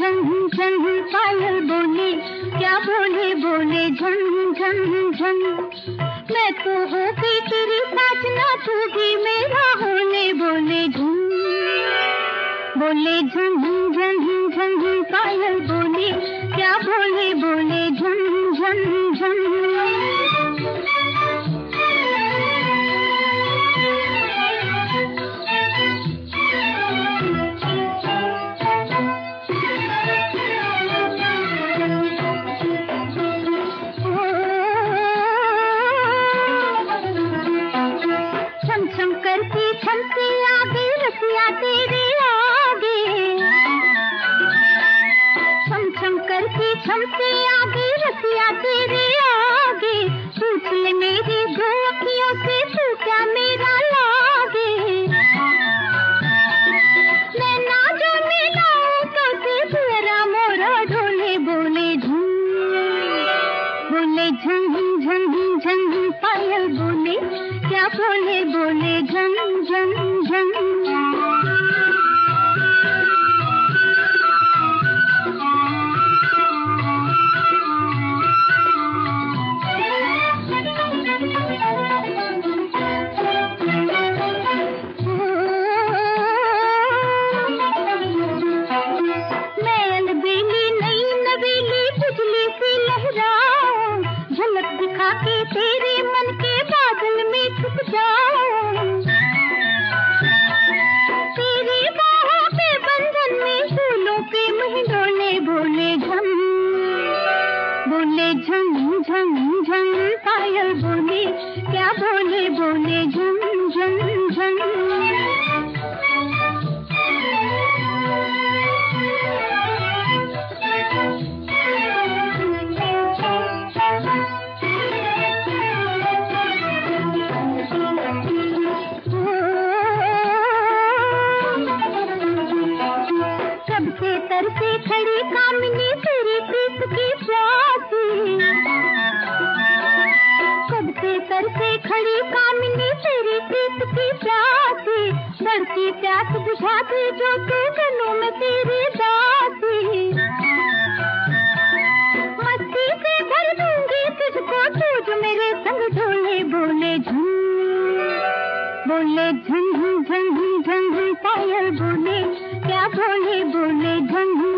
झन झन पायल बोले, क्या बोले बोले झन झन झन। मैं तो हो गई तेरी साजना, तू भी मेरा होने बोले झन, बोले झन झन झन पायल बोले, क्या बोले बोले झन झन झन। छम करती छमती आगे रसिया तेरे आगे, छम छम करती छमती आगे रसिया तेरे आगे। पूछ ले मेरी दो अखियों से तू क्या मेरा लागे। नैना जो मिलाऊं कैसे तेरा मोरा ढोले बोले झूम, बोले झन झन झन पायल बोले, क्या बोले बोले झन झन झन। मैं अलबेली नई नवेली बिजली सी लहराऊं, झलक दिखा के तेरे मन के बादल में छुप जाऊं। तेरी बाहों के बंधन में फूलों के महिंदोले बोले झन, बोले झन झन झन पायल बोले, क्या बोले बोले झन झन झन। कब से तरसे खड़ी कामिनी तेरी प्रीत की प्यासी, कब से तरसे खड़ी कामिनी तेरी प्रीत की प्यासी। बढ़ती प्यास बुझा दे जो तू गनों में तेरी दासी। मस्ती से भर दूंगी तुझको तू जो मेरे संग ढोले बोले झन, बोले झन झन झन पायल बोले, क्या बोले बोले झन